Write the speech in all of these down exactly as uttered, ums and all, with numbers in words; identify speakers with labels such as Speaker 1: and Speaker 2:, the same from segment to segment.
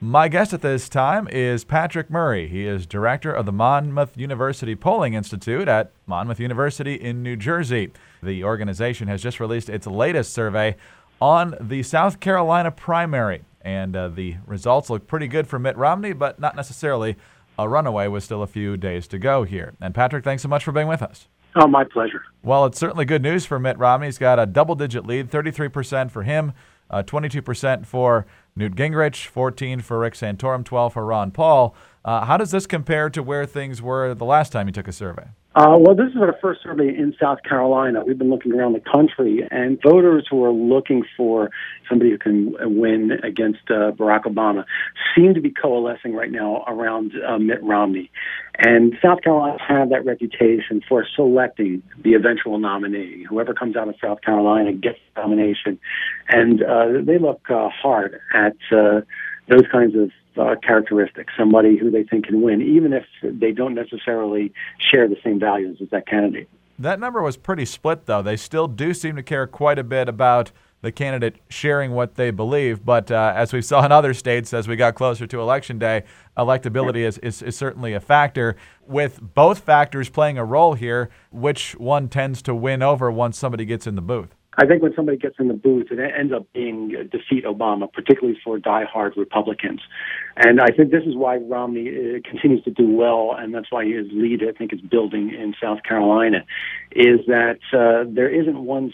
Speaker 1: My guest at this time is Patrick Murray. He is director of the Monmouth University Polling Institute at Monmouth University in New Jersey. The organization has just released its latest survey on the South Carolina primary, and uh, the results look pretty good for Mitt Romney, but not necessarily a runaway with still a few days to go here. And Patrick, thanks so much for being with us.
Speaker 2: Oh, my pleasure.
Speaker 1: Well, it's certainly good news for Mitt Romney. He's got a double-digit lead, thirty-three percent for him, uh, twenty-two percent for Newt Gingrich, fourteen for Rick Santorum, twelve for Ron Paul. Uh, how does this compare to where things were the last time you took a survey?
Speaker 2: Uh, well, this is our first survey in South Carolina. We've been looking around the country, and voters who are looking for somebody who can win against uh, Barack Obama seem to be coalescing right now around uh, Mitt Romney. And South Carolina have that reputation for selecting the eventual nominee. Whoever comes out of South Carolina gets the nomination. And uh, they look uh, hard at uh, those kinds of Uh, characteristics, somebody who they think can win, even if they don't necessarily share the same values as that candidate.
Speaker 1: That number was pretty split, though. They still do seem to care quite a bit about the candidate sharing what they believe, but uh, as we saw in other states, as we got closer to Election Day, electability is, is, is certainly a factor. With both factors playing a role here, which one tends to win over once somebody gets in the booth?
Speaker 2: I think when somebody gets in the booth, it ends up being uh, defeat Obama, particularly for diehard Republicans. And I think this is why Romney uh, continues to do well, and that's why his lead, I think, is building in South Carolina, is that uh, there isn't one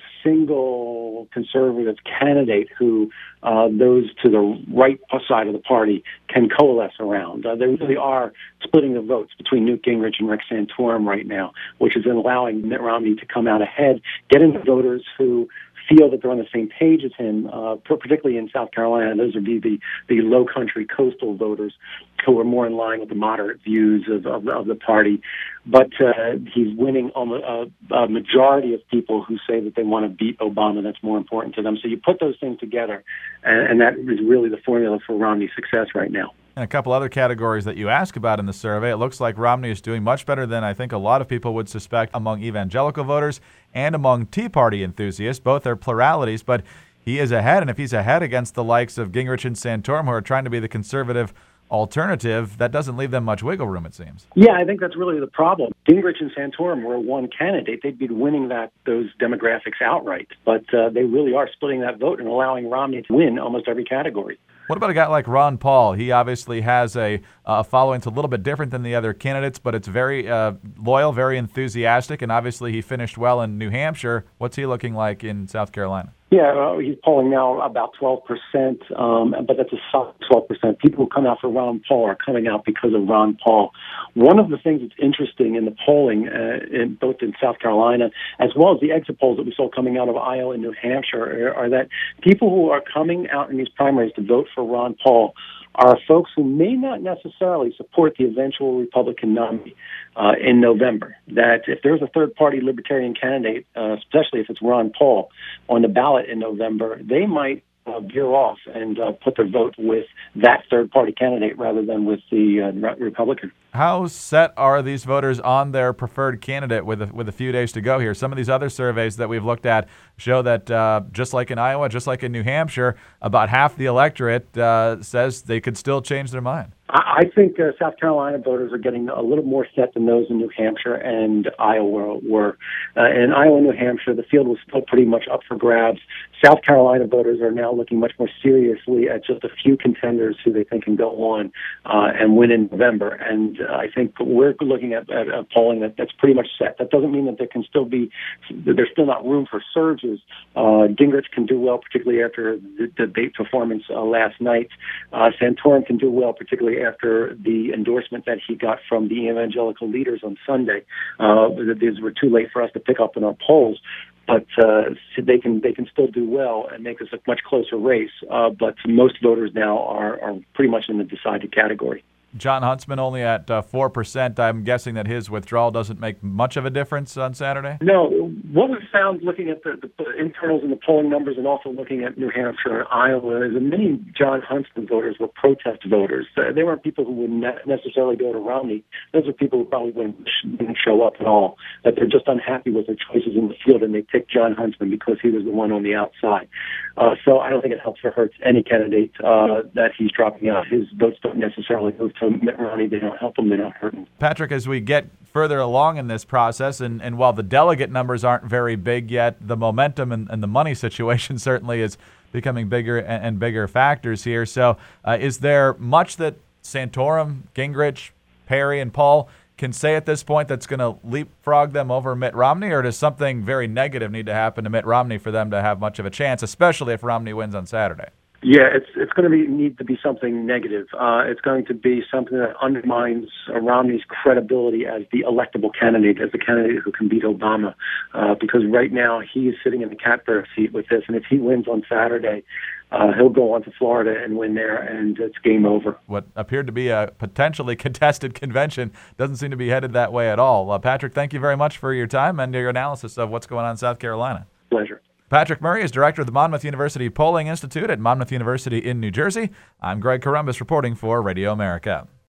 Speaker 2: single conservative candidate who uh, those to the right side of the party can coalesce around. Uh, they really are splitting the votes between Newt Gingrich and Rick Santorum right now, which is allowing Mitt Romney to come out ahead, getting the voters who feel that they're on the same page as him, uh, particularly in South Carolina. Those would be the, the low country coastal voters who are more in line with the moderate views of, of, of the party. But uh, he's winning on a, a majority of people who say that they want to beat Obama. That's more important to them. So you put those things together, and, and that is really the formula for Romney's success right now.
Speaker 1: And a couple other categories that you ask about in the survey, it looks like Romney is doing much better than I think a lot of people would suspect among evangelical voters and among Tea Party enthusiasts. Both are pluralities, but he is ahead. And if he's ahead against the likes of Gingrich and Santorum, who are trying to be the conservative alternative, that doesn't leave them much wiggle room, it seems.
Speaker 2: Yeah, I think that's really the problem. Gingrich and Santorum were one candidate. They'd be winning that those demographics outright, but uh, they really are splitting that vote and allowing Romney to win almost every category.
Speaker 1: What about a guy like Ron Paul? He obviously has a uh, following. It's a little bit different than the other candidates, but it's very uh, loyal, very enthusiastic, and obviously he finished well in New Hampshire. What's he looking like in South Carolina?
Speaker 2: Yeah, uh, he's polling now about twelve percent, um, but that's a solid twelve percent. People who come out for Ron Paul are coming out because of Ron Paul. One of the things that's interesting in the polling, uh, in, both in South Carolina, as well as the exit polls that we saw coming out of Iowa and New Hampshire, are, are that people who are coming out in these primaries to vote for Ron Paul are folks who may not necessarily support the eventual Republican nominee uh, in November. That if there's a third-party libertarian candidate, uh, especially if it's Ron Paul, on the ballot in November, they might uh, veer off and uh, put their vote with that third-party candidate rather than with the uh, Republican.
Speaker 1: How set are these voters on their preferred candidate with a, with a few days to go here? Some of these other surveys that we've looked at show that uh, just like in Iowa, just like in New Hampshire, about half the electorate uh, says they could still change their mind.
Speaker 2: I think uh, South Carolina voters are getting a little more set than those in New Hampshire and Iowa were. Uh, in Iowa and New Hampshire, the field was still pretty much up for grabs. South Carolina voters are now looking much more seriously at just a few contenders who they think can go on uh, and win in November. And uh, I think we're looking at, at a polling that, that's pretty much set. That doesn't mean that there can still be, there's still not room for surges. Uh, Gingrich can do well, particularly after the debate performance uh, last night. Uh, Santorum can do well, particularly after the endorsement that he got from the evangelical leaders on Sunday. Uh, these were too late for us to pick up in our polls, but uh, they can they can still do well and make this a much closer race. Uh, but most voters now are, are pretty much in the decided category.
Speaker 1: Jon Huntsman only at uh, four percent. I'm guessing that his withdrawal doesn't make much of a difference on Saturday?
Speaker 2: No. What we found looking at the, the internals and the polling numbers and also looking at New Hampshire and Iowa is that many Jon Huntsman voters were protest voters. Uh, they weren't people who would ne- necessarily go to Romney. Those are people who probably wouldn't, wouldn't show up at all, that they're just unhappy with their choices in the field, and they picked Jon Huntsman because he was the one on the outside. Uh, so I don't think it helps or hurts any candidate uh, that he's dropping out. His votes don't necessarily go to Mitt Romney. They don't help him. They don't hurt him.
Speaker 1: Patrick, as we get further along in this process, and, and while the delegate numbers aren't very big yet, the momentum and, and the money situation certainly is becoming bigger and, and bigger factors here. So uh, is there much that Santorum, Gingrich, Perry, and Paul can say at this point that's going to leapfrog them over Mitt Romney, or does something very negative need to happen to Mitt Romney for them to have much of a chance, especially if Romney wins on Saturday?
Speaker 2: Yeah, it's it's going to be need to be something negative. Uh, it's going to be something that undermines uh, Romney's credibility as the electable candidate, as the candidate who can beat Obama. Uh, because right now he is sitting in the catbird seat with this, and if he wins on Saturday, uh, he'll go on to Florida and win there, and it's game over.
Speaker 1: What appeared to be a potentially contested convention doesn't seem to be headed that way at all. Uh, Patrick, thank you very much for your time and your analysis of what's going on in South Carolina.
Speaker 2: Pleasure.
Speaker 1: Patrick Murray is director of the Monmouth University Polling Institute at Monmouth University in New Jersey. I'm Greg Columbus reporting for Radio America.